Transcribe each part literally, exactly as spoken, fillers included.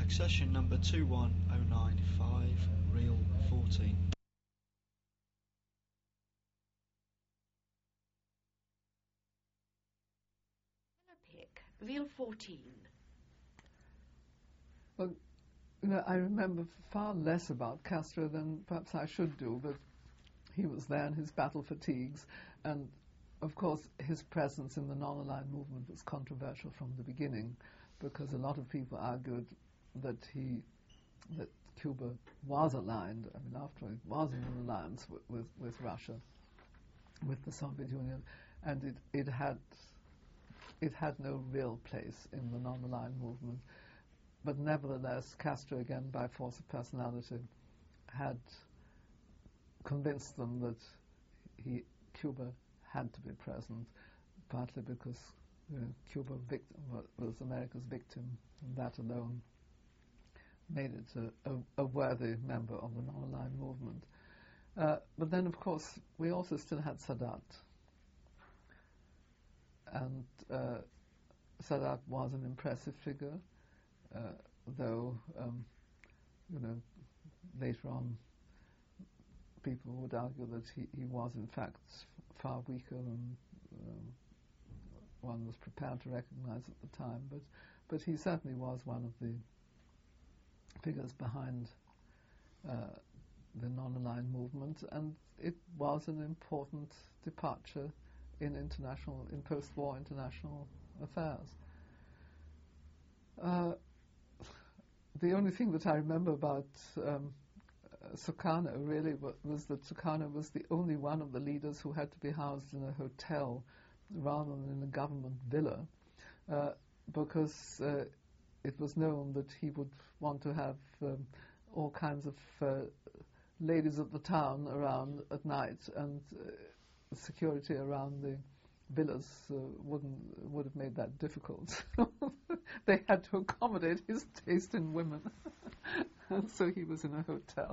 Succession number two one oh nine five, reel fourteen. Pick, reel fourteen. Well, you know, I remember far less about Castro than perhaps I should do, but he was there in his battle fatigues, and of course his presence in the non-aligned movement was controversial from the beginning, because a lot of people argued that he, that Cuba was aligned. I mean, after all, it was in an alliance with, with, with Russia, with the Soviet Union, and it, it had it had no real place in the non-aligned movement. But nevertheless, Castro, again, by force of personality, had convinced them that he, Cuba had to be present, partly because you know, Cuba victim, was America's victim, and that alone made it a, a, a worthy member of the non-aligned movement. Uh, but then, of course, we also still had Sadat. And uh, Sadat was an impressive figure, uh, though, um, you know, later on people would argue that he, he was in fact far weaker than um, one was prepared to recognize at the time. But, but he certainly was one of the figures behind uh, the non-aligned movement, and it was an important departure in international, in post-war international affairs. Uh, the only thing that I remember about um, uh, Sukarno really wa- was that Sukarno was the only one of the leaders who had to be housed in a hotel rather than in a government villa, uh, because uh, it was known that he would want to have um, all kinds of uh, ladies of the town around at night, and uh, security around the villas uh, wouldn't would have made that difficult. They had to accommodate his taste in women, and so he was in a hotel,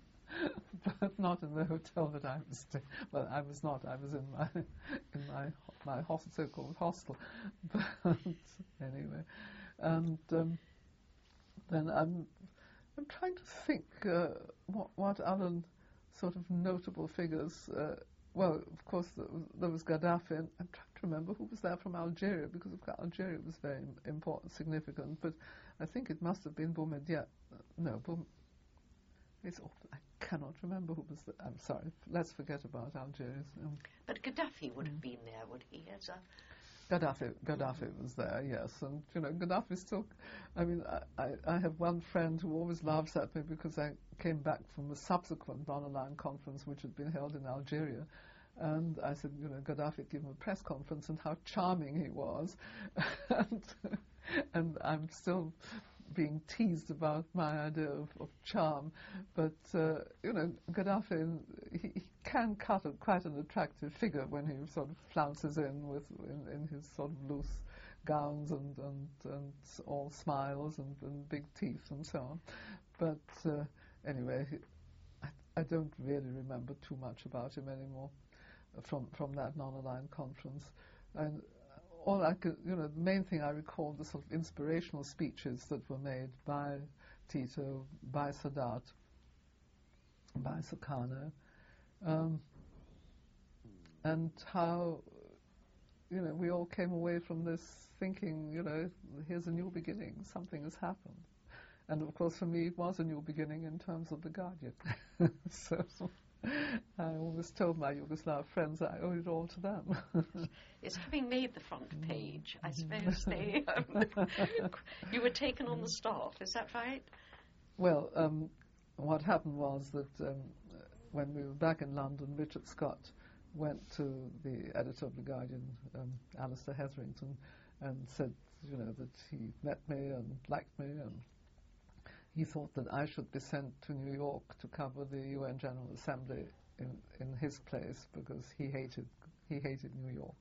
but not in the hotel that I was staying. Well, I was not. I was in my in my my hostel, so-called hostel. But anyway, and um, then I'm I'm trying to think uh, what what other sort of notable figures. Uh, Well, of course, there was, there was Gaddafi, and I'm trying to remember who was there from Algeria, because of course Algeria was very important, significant, but I think it must have been Boumediene. No, Boum... It's awful. I cannot remember who was there. I'm sorry. Let's forget about Algeria. Um, but Gaddafi would have been there, would he? As a Gaddafi, Gaddafi was there, yes, and you know, Gaddafi still. I mean, I, I, I have one friend who always laughs at me because I came back from a subsequent non-aligned conference which had been held in Algeria, and I said, you know, Gaddafi gave him a press conference and how charming he was, and, and I'm still being teased about my idea of, of charm, but uh, you know, Gaddafi, he, he can cut a, quite an attractive figure when he sort of flounces in with in, in his sort of loose gowns and and, and all smiles and, and big teeth and so on. But uh, anyway, he, I, I don't really remember too much about him anymore from from that non-aligned conference, and. All I could, you know, the main thing I recall the sort of inspirational speeches that were made by Tito, by Sadat, by Sukarno, um, and how, you know, we all came away from this thinking, you know, here's a new beginning, something has happened. And of course for me it was a new beginning in terms of The Guardian. So I always told my Yugoslav friends that I owe it all to them. It's having made the front page, I suppose they um, you were taken on the staff, is that right? Well, um, what happened was that um, when we were back in London, Richard Scott went to the editor of The Guardian, um, Alistair Hetherington, and said, you know, that he met me and liked me, and he thought that I should be sent to New York to cover the U N General Assembly in, in his place, because he hated he hated New York.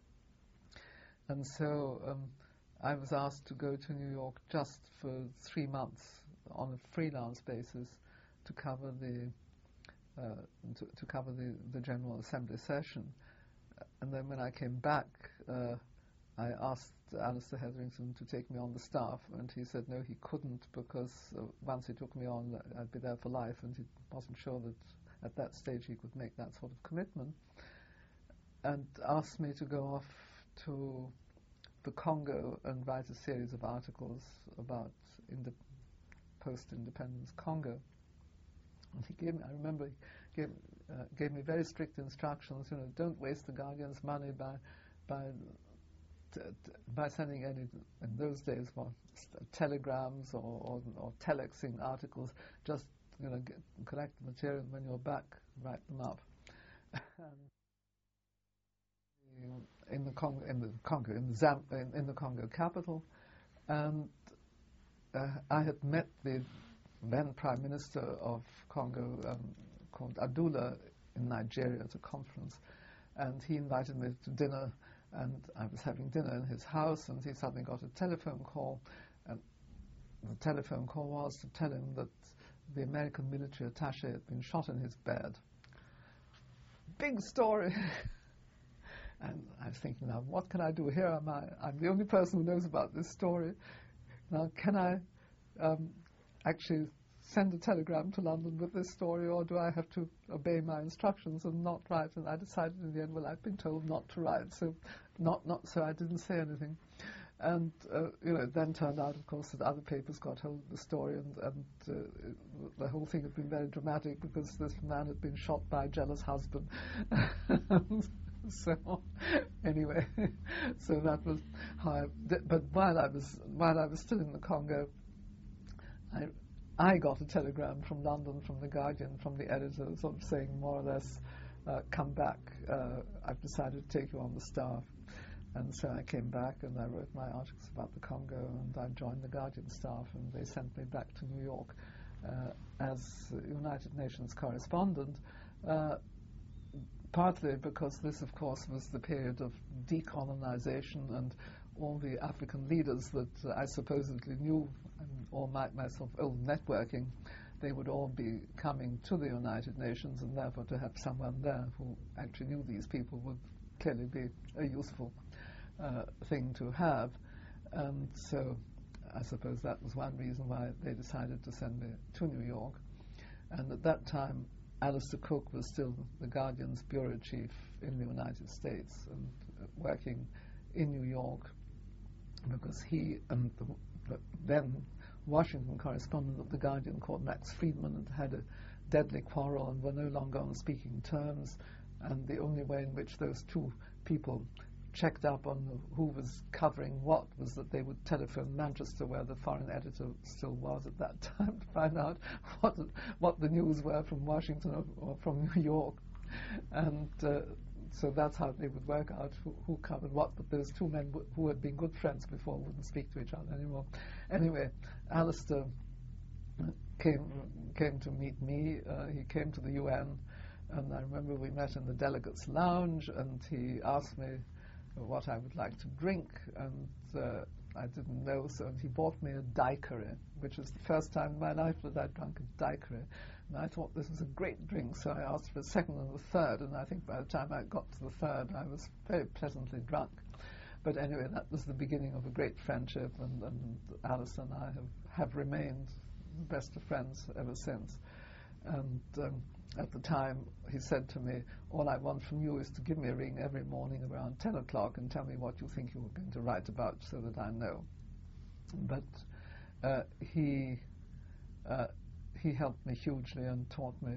And so um, I was asked to go to New York just for three months on a freelance basis to cover the uh, to, to cover the, the General Assembly session. And then when I came back, uh, I asked Alistair Hetherington to take me on the staff, and he said no, he couldn't, because uh, once he took me on, I'd be there for life, and he wasn't sure that at that stage he could make that sort of commitment, and asked me to go off to the Congo and write a series of articles about inde- post-independence Congo. And he gave me, I remember, he gave, uh, gave me very strict instructions. You know, don't waste the Guardian's money by by t- t- by sending any, in those days, what, telegrams or, or, or telexing articles. Just, you know, get, collect the material, and when you're back, write them up. in the Congo, in the Congo, in the, Zam- in, in the Congo capital, and uh, I had met the then Prime Minister of Congo, um, called Adula, in Nigeria at a conference, and he invited me to dinner, and I was having dinner in his house, and he suddenly got a telephone call, and the telephone call was to tell him that the American military attaché had been shot in his bed. Big story. And I was thinking, now, what can I do here? Am I, I'm the only person who knows about this story. Now, can I um, actually send a telegram to London with this story, or do I have to obey my instructions and not write? And I decided in the end, well, I've been told not to write, so not, not so I didn't say anything. And, uh, you know, it then turned out, of course, that other papers got hold of the story, and, and uh, the whole thing had been very dramatic because this man had been shot by a jealous husband. So, anyway, so that was how I did. But while I was while I was still in the Congo, I I got a telegram from London, from the Guardian, from the editor, sort of saying more or less, uh, "Come back. Uh, I've decided to take you on the staff." And so I came back and I wrote my articles about the Congo, and I joined the Guardian staff, and they sent me back to New York uh, as United Nations correspondent. Uh, Partly because this, of course, was the period of decolonization, and all the African leaders that uh, I supposedly knew, and all my, my sort of old networking, they would all be coming to the United Nations, and therefore to have someone there who actually knew these people would clearly be a useful uh, thing to have. And so I suppose that was one reason why they decided to send me to New York. And at that time, Alistair Cooke was still the Guardian's bureau chief in the United States and uh, working in New York, because he and the, the then Washington correspondent of the Guardian, called Max Friedman, had had a deadly quarrel and were no longer on speaking terms, and the only way in which those two people checked up on who was covering what was that they would telephone Manchester, where the foreign editor still was at that time, to find out what what the news were from Washington or, or from New York. And uh, so that's how they would work out who, who covered what. But those two men w- who had been good friends before wouldn't speak to each other anymore. Anyway, Alistair came came to meet me. Uh, he came to the U N, and I remember we met in the delegates' lounge, and he asked me what I would like to drink, and uh, I didn't know, so he bought me a daiquiri, which was the first time in my life that I'd drunk a daiquiri, and I thought this was a great drink, so I asked for a second and a third, and I think by the time I got to the third, I was very pleasantly drunk. But anyway, that was the beginning of a great friendship, and, and Alistair and I have, have remained the best of friends ever since. And um, at the time, he said to me, all I want from you is to give me a ring every morning around ten o'clock and tell me what you think you're going to write about so that I know. But uh, he uh, he helped me hugely and taught me,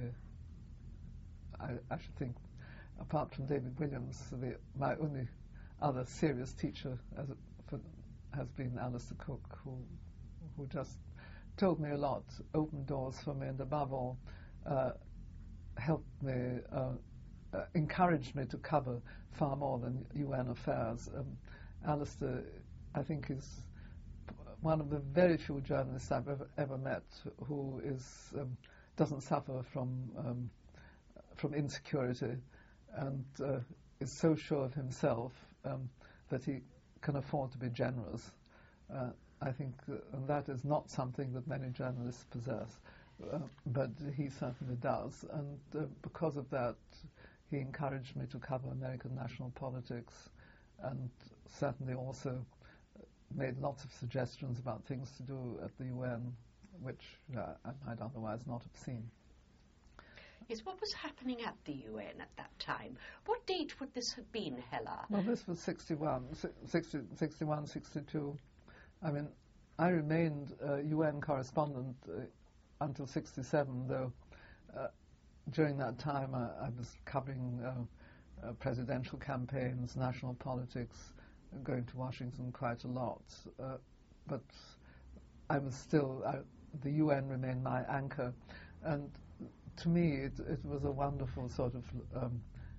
I, I should think, apart from David Williams, the, my only other serious teacher as a, for, has been Alistair Cooke, who, who just told me a lot, opened doors for me, and above all, uh, helped me, uh, uh, encouraged me to cover far more than U N affairs. Um, Alistair, I think, is one of the very few journalists I've ever, ever met who is um, doesn't suffer from um, from insecurity, and uh, is so sure of himself um, that he can afford to be generous. Uh, I think, uh, and that is not something that many journalists possess. Uh, but he certainly does, and uh, because of that, he encouraged me to cover American national politics, and certainly also made lots of suggestions about things to do at the U N, which uh, I might otherwise not have seen. Yes, what was happening at the U N at that time? What date would this have been, Hella? Well, this was sixty-one, sixty, sixty-one, sixty-two. I mean, I remained uh, U N correspondent uh, until sixty-seven, though uh, during that time I, I was covering uh, uh, presidential campaigns, national politics, going to Washington quite a lot. Uh, but I was still, I, the U N remained my anchor. And to me, it, it was a wonderful sort of um,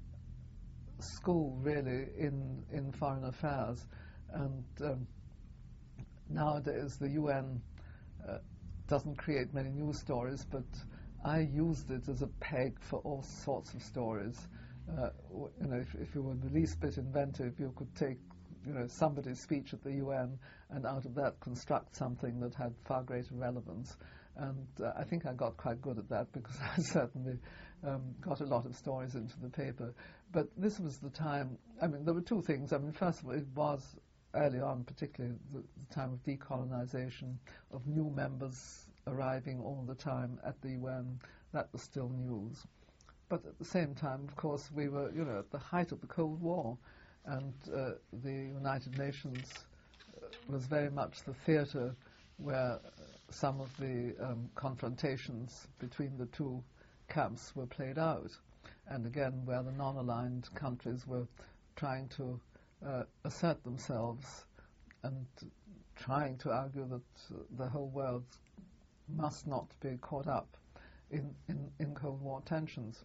school, really, in, in foreign affairs. And um, nowadays, the U N uh, doesn't create many news stories, but I used it as a peg for all sorts of stories. Uh, you know, if, if you were the least bit inventive, you could take, you know, somebody's speech at the U N and out of that construct something that had far greater relevance. And uh, I think I got quite good at that because I certainly um, got a lot of stories into the paper. But this was the time, I mean, there were two things. I mean, first of all, it was early on, particularly the, the time of decolonization, of new members arriving all the time at the U N. That was still news. But at the same time, of course, we were, you know, at the height of the Cold War, and uh, the United Nations uh, was very much the theatre where some of the um, confrontations between the two camps were played out, and again where the non-aligned countries were trying to uh, assert themselves and trying to argue that uh, the whole world must not be caught up in, in, in Cold War tensions.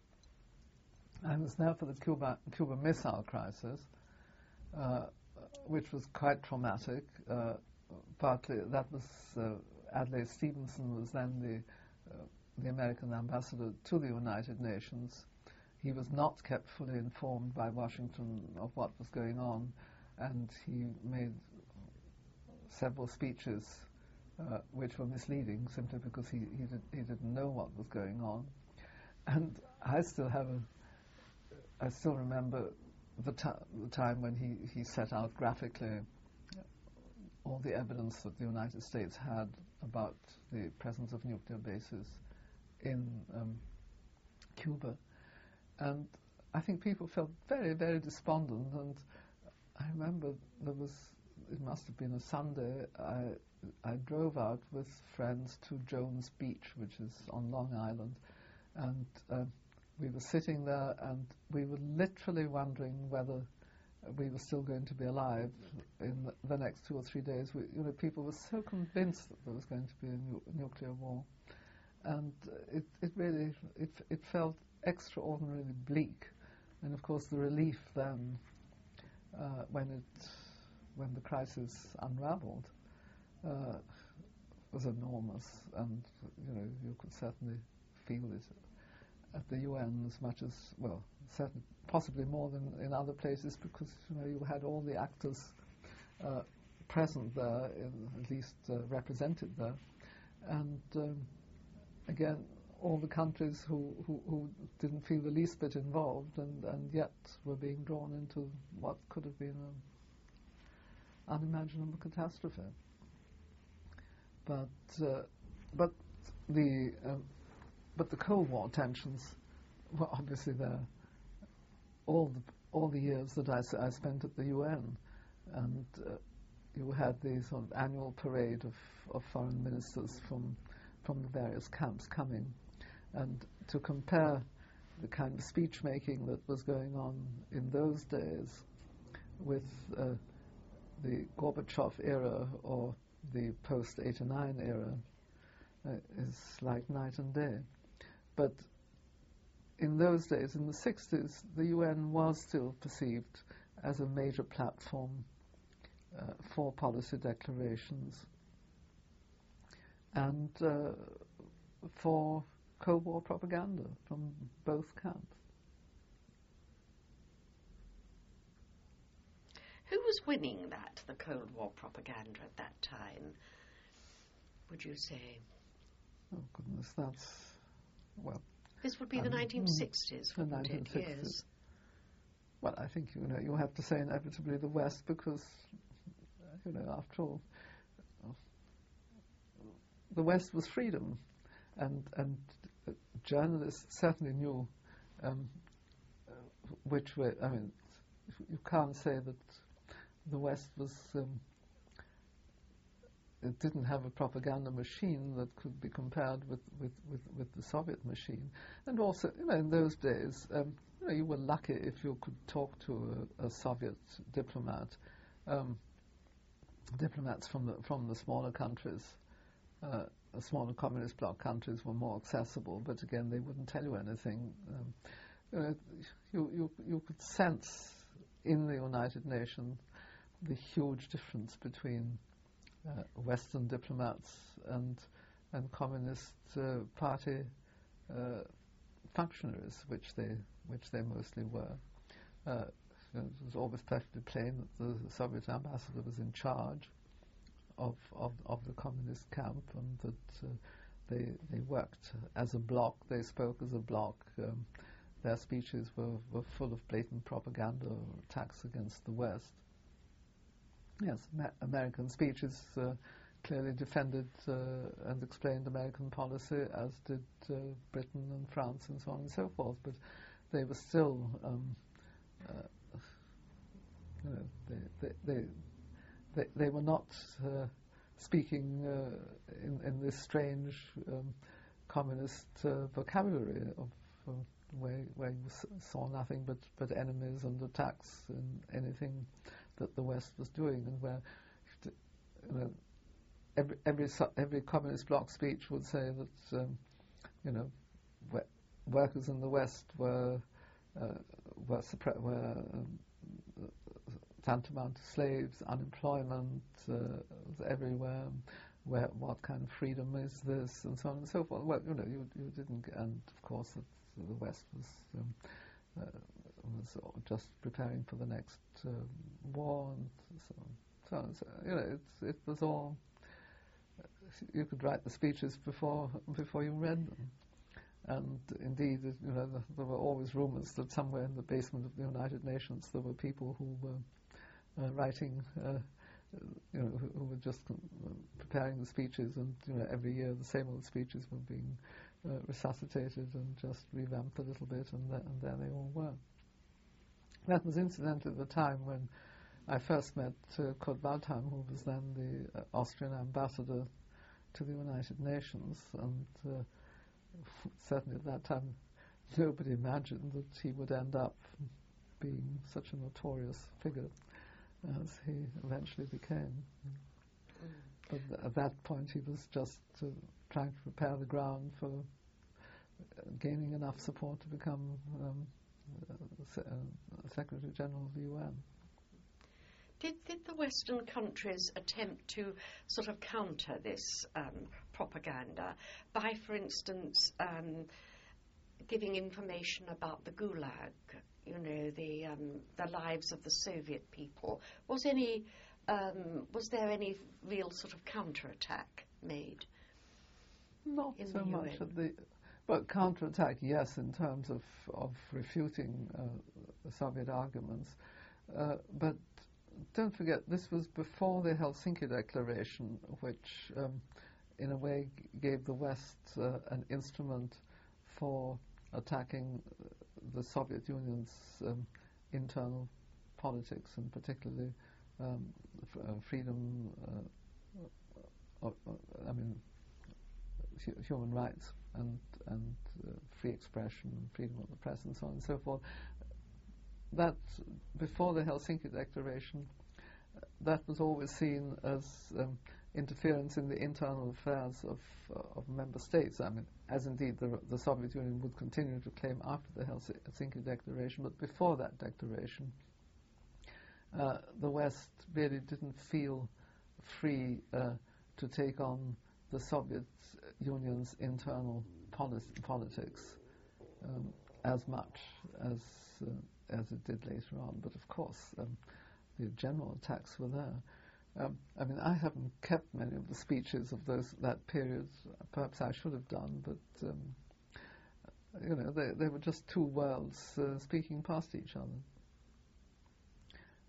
I was there for the Cuba, Cuba Missile Crisis, uh, which was quite traumatic. Uh, partly that was uh, Adlai Stevenson was then the uh, the American ambassador to the United Nations. He was not kept fully informed by Washington of what was going on, and he made several speeches uh, which were misleading simply because he he, did, he didn't know what was going on. And I still have a I still remember the, t- the time when he, he set out graphically all the evidence that the United States had about the presence of nuclear bases in um, Cuba. And I think people felt very, very despondent. And I remember there was, it must have been a Sunday, I, I drove out with friends to Jones Beach, which is on Long Island. And uh, we were sitting there and we were literally wondering whether we were still going to be alive in the next two or three days. We, you know, people were so convinced that there was going to be a nu- nuclear war, and it, it really it, it felt extraordinarily bleak. And of course, the relief then uh, when it when the crisis unravelled uh, was enormous, and you know you could certainly feel it at the U N as much as, well, certainly possibly more than in other places, because you know you had all the actors uh, present there, in, at least uh, represented there, and um, again all the countries who, who, who didn't feel the least bit involved, and, and yet were being drawn into what could have been an unimaginable catastrophe. But uh, but the uh, But the Cold War tensions were obviously there all the, all the years that I, s- I spent at the U N. And uh, you had the sort of annual parade of, of foreign ministers from, from the various camps coming. And to compare the kind of speech-making that was going on in those days with uh, the Gorbachev era or the post eighty-nine era uh, is like night and day. But in those days, in the sixties, the U N was still perceived as a major platform uh, for policy declarations and uh, for Cold War propaganda from both camps. Who was winning that, the Cold War propaganda at that time, would you say? Oh, goodness, that's... Well, This would be um, the nineteen sixties, the wouldn't nineteen sixties. it? Yes. Well, I think, you know, you have to say inevitably the West because, uh, you know, after all, uh, the West was freedom, and and uh, journalists certainly knew um, uh, which way. I mean, you can't say that the West was. Um, it didn't have a propaganda machine that could be compared with, with, with, with the Soviet machine. And also, you know, in those days, um, you know, you were lucky if you could talk to a, a Soviet diplomat. Um, diplomats from the from the smaller countries, uh, the smaller communist bloc countries, were more accessible. But again, they wouldn't tell you anything. Um, you know, you, you you could sense in the United Nations the huge difference between uh, Western diplomats and and Communist uh, Party uh, functionaries, which they which they mostly were. Uh, it was always perfectly plain that the Soviet ambassador was in charge of of, of the communist camp, and that uh, they they worked as a bloc. They spoke as a bloc. Um, their speeches were, were full of blatant propaganda or attacks against the West. Yes, Ma- American speeches uh, clearly defended uh, and explained American policy, as did uh, Britain and France and so on and so forth. But they were still, um, uh, you know, they they they, they, they were not uh, speaking uh, in in this strange um, communist uh, vocabulary of uh, where where you s- saw nothing but but enemies and attacks and anything that the West was doing, and where, you know, every every every communist bloc speech would say that, um, you know, workers in the West were uh, were, suppre- were um, tantamount to slaves, unemployment uh, was everywhere. Where what kind of freedom is this, and so on and so forth. Well, you know, you you didn't, and of course, it, the West was. Um, uh, was just preparing for the next uh, war, and so on. So, so you know, it it was all. You could write the speeches before before you read them, and indeed, it, you know, the, there were always rumours that somewhere in the basement of the United Nations there were people who were uh, writing, uh, you know, who, who were just uh, preparing the speeches, and you know, every year the same old speeches were being uh, resuscitated and just revamped a little bit, and, th- and there they all were. That was incidentally the time when I first met uh, Kurt Waldheim, who was then the uh, Austrian ambassador to the United Nations, and uh, certainly at that time nobody imagined that he would end up being such a notorious figure as he eventually became. Mm. But th- at that point he was just uh, trying to prepare the ground for uh, gaining enough support to become um, Uh, Secretary General of the U N. Did, did the Western countries attempt to sort of counter this um, propaganda by, for instance, um, giving information about the Gulag, you know, the um, the lives of the Soviet people? Was any um, was there any real sort of counterattack made? Not in so the much U N? at the. But counterattack, yes, in terms of, of refuting uh, the Soviet arguments. Uh, but don't forget, this was before the Helsinki Declaration, which um, in a way g- gave the West uh, an instrument for attacking the Soviet Union's um, internal politics, and particularly um, f- uh, freedom, uh, uh, uh, I mean, hu- human rights. And, and uh, free expression, freedom of the press, and so on and so forth. That, before the Helsinki Declaration, uh, that was always seen as um, interference in the internal affairs of uh, of member states. I mean, as indeed the, the Soviet Union would continue to claim after the Helsinki Declaration, but before that declaration, uh, the West really didn't feel free uh, to take on the Soviet Union's internal policy, politics um, as much as uh, as it did later on. But of course, um, the general attacks were there. Um, I mean, I haven't kept many of the speeches of those that period. Perhaps I should have done, but um, you know, they they were just two worlds uh, speaking past each other.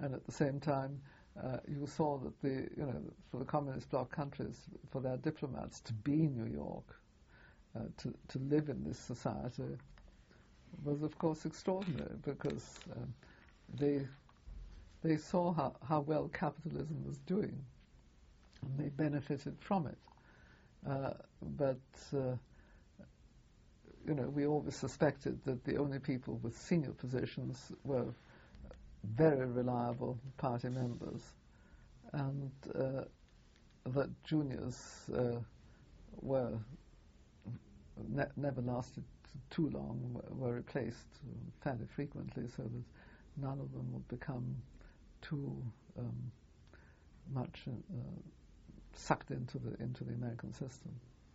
and at the same time, uh, you saw that the, you know, for the communist bloc countries, for their diplomats to be in New York, uh, to to live in this society, was of course extraordinary, because um, they they saw how, how well capitalism was doing, and they benefited from it. Uh, but uh, you know, we always suspected that the only people with senior positions were very reliable party members, and uh, that juniors uh, were ne- never lasted too long, were replaced fairly frequently, so that none of them would become too um, much uh, sucked into the into the American system.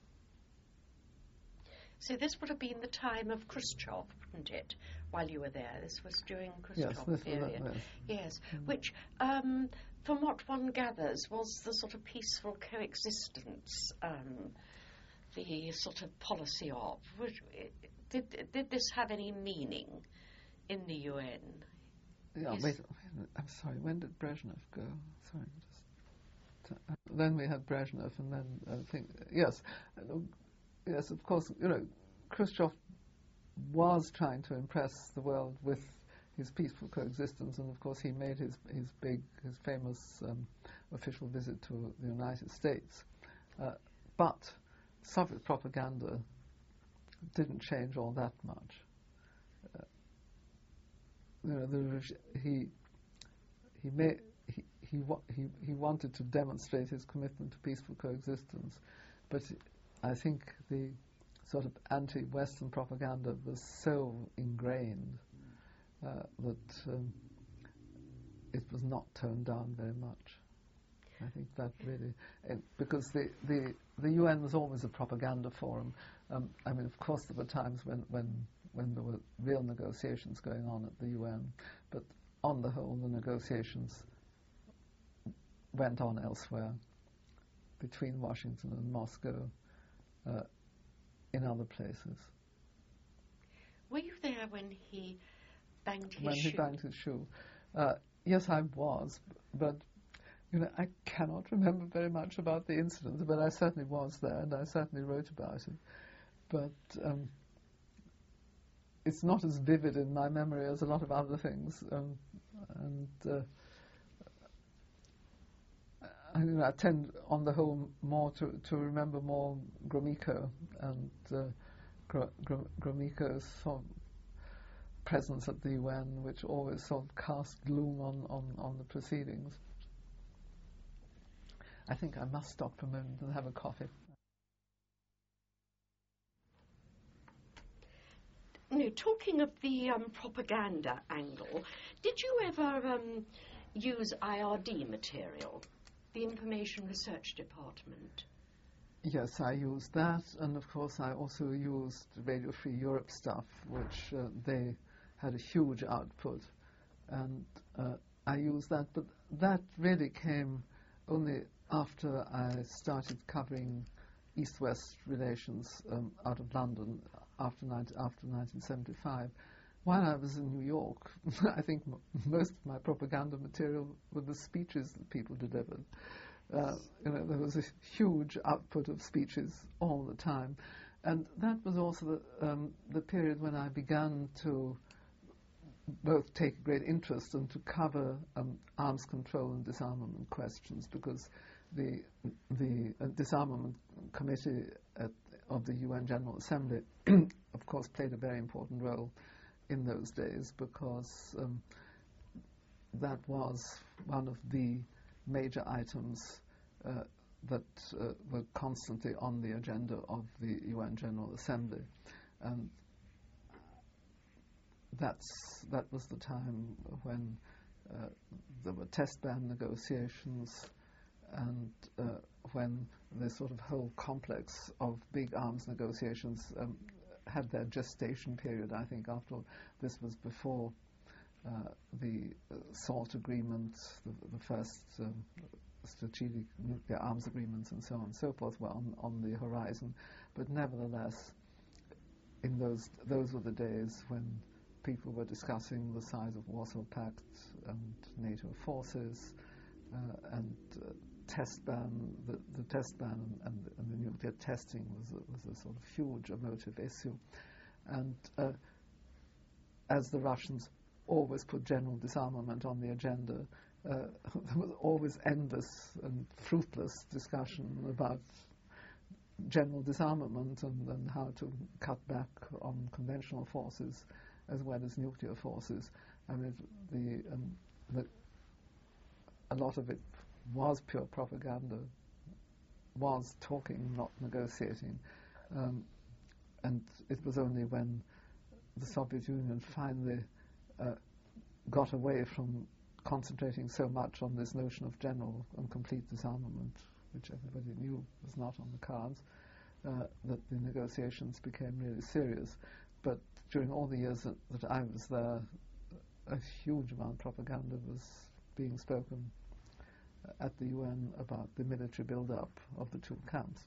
So this would have been the time of Khrushchev, wouldn't it, while you were there? This was during Khrushchev yes, this period. Was that, yes, yes. Mm. Which, um, from what one gathers, was the sort of peaceful coexistence, um, the sort of policy of. Which, did, did this have any meaning in the U N? Yeah, wait, wait a minute. I'm sorry, when did Brezhnev go? Sorry, just... Uh, then we had Brezhnev, and then I think, yes, uh, yes, of course, you know, Khrushchev was trying to impress the world with his peaceful coexistence, and of course he made his, his big, his famous um, official visit to the United States. Uh, but Soviet propaganda didn't change all that much. Uh, you know, the reg- he he made he he, wa- he he wanted to demonstrate his commitment to peaceful coexistence, but I think the sort of anti-Western propaganda was so ingrained uh, that um, it was not toned down very much. I think that really, it, because the, the the U N was always a propaganda forum. Um, I mean, of course, there were times when, when when there were real negotiations going on at the U N, but on the whole, the negotiations went on elsewhere, between Washington and Moscow, uh, in other places. Were you there when he banged his when shoe? he banged his shoe. Uh, yes, I was, but you know, I cannot remember very much about the incident, but I certainly was there, and I certainly wrote about it. But um, it's not as vivid in my memory as a lot of other things, um, and uh, I, you know, I tend, on the whole, more to, to remember more Gromyko and uh, Gr- Gr- Gromyko's sort of presence at the U N, which always sort of cast gloom on, on, on the proceedings. I think I must stop for a moment and have a coffee. No, talking of the um, propaganda angle, did you ever um, use I R D material, the Information Research Department? Yes, I used that, and of course I also used Radio Free Europe stuff, which uh, they had a huge output, and uh, I used that, but that really came only after I started covering East-West relations um, out of London after, after nineteen seventy-five. While I was in New York, I think m- most of my propaganda material were the speeches that people delivered. Uh, you know, there was a huge output of speeches all the time, and that was also the, um, the period when I began to both take great interest and to cover um, arms control and disarmament questions, because the the uh, disarmament committee at, of the U N General Assembly, of course, played a very important role in those days, because um, that was one of the major items uh, that uh, were constantly on the agenda of the U N General Assembly, and that's that was the time when uh, there were test ban negotiations, and uh, when the sort of whole complex of big arms negotiations um, had their gestation period. I think after all, this was before uh, the uh, SALT agreement, the, the first um, strategic nuclear arms agreements, and so on and so forth were on, on the horizon. But nevertheless, in those those were the days when people were discussing the size of Warsaw Pact and NATO forces uh, and uh, test ban, the, the test ban and, and, and the nuclear testing was a, was a sort of huge emotive issue. And uh, as the Russians always put general disarmament on the agenda, uh, there was always endless and fruitless discussion about general disarmament and, and how to cut back on conventional forces as well as nuclear forces. I mean, the, um, the, a lot of it was pure propaganda, was talking, not negotiating. Um, and it was only when the Soviet Union finally uh, got away from concentrating so much on this notion of general and complete disarmament, which everybody knew was not on the cards, uh, that the negotiations became really serious. But during all the years that, that I was there, a huge amount of propaganda was being spoken at the U N about the military build-up of the two camps.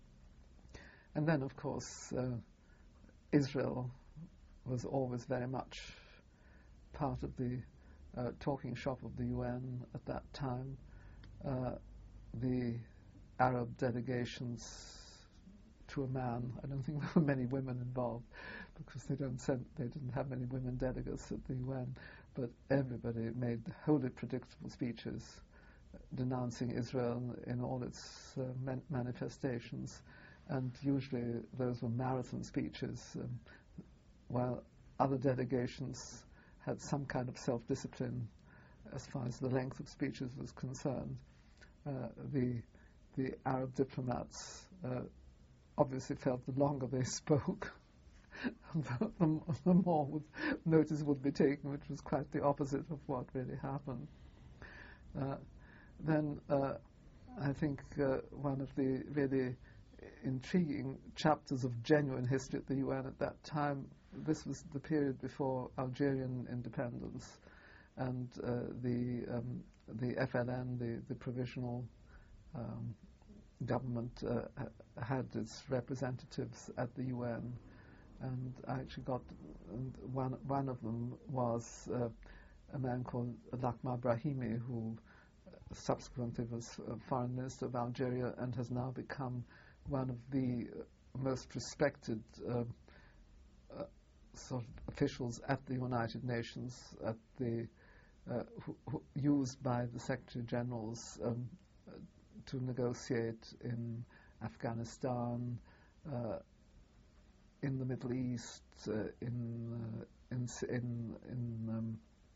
And then, of course, uh, Israel was always very much part of the uh, talking shop of the U N at that time. Uh, the Arab delegations, to a man, I don't think there were many women involved because they don't send, they didn't have many women delegates at the U N, but everybody made wholly predictable speeches denouncing Israel in all its uh, man- manifestations, and usually those were marathon speeches, um, while other delegations had some kind of self-discipline as far as the length of speeches was concerned. Uh, the the Arab diplomats uh, obviously felt the longer they spoke, the, the, the more would, notice would be taken, which was quite the opposite of what really happened. Uh, then uh, I think uh, one of the really intriguing chapters of genuine history at the U N at that time, this was the period before Algerian independence, and uh, the um, the F L N, the, the provisional um, government, uh, had its representatives at the U N, and I actually got, and one one of them was uh, a man called Lakhdar Brahimi, who subsequently was uh, foreign minister of Algeria and has now become one of the uh, most respected uh, uh, sort of officials at the United Nations, at the uh, who, who used by the Secretary Generals um, uh, to negotiate in Afghanistan, uh, in the Middle East, uh, in, uh, in in in um,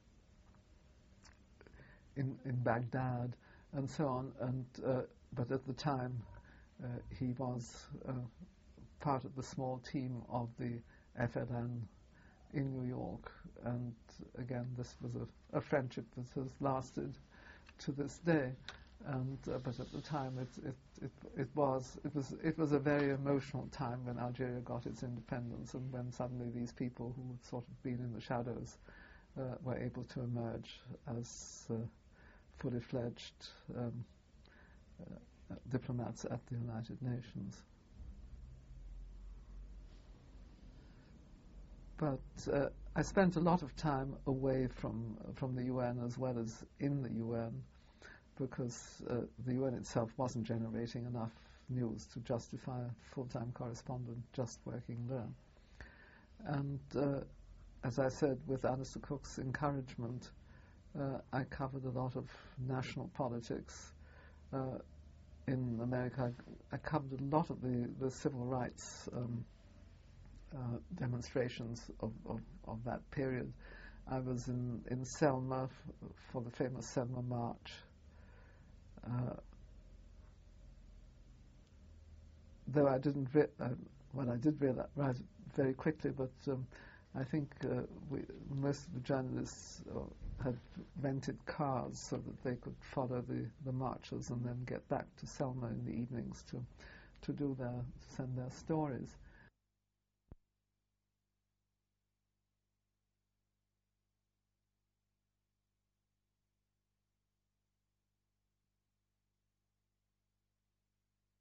in in Baghdad, and so on. And uh, but at the time, uh, he was uh, part of the small team of the F L N in New York. And again, this was a, a friendship that has lasted to this day. And uh, but at the time, it it, it it was it was it was a very emotional time when Algeria got its independence, and when suddenly these people who had sort of been in the shadows uh, were able to emerge as uh, fully fledged um, uh, diplomats at the United Nations. But uh, I spent a lot of time away from from the U N as well as in the U N, because uh, the U N itself wasn't generating enough news to justify a full-time correspondent just working there. And uh, as I said, with Alistair Cook's encouragement, uh, I covered a lot of national politics. Uh, in America, I, I covered a lot of the, the civil rights um, uh, demonstrations of, of, of that period. I was in, in Selma f- for the famous Selma March. Uh, though I didn't, re- uh, well, I did realize write it very quickly, but um, I think uh, we, most of the journalists uh, had rented cars so that they could follow the, the marches and then get back to Selma in the evenings to to do their to send their stories.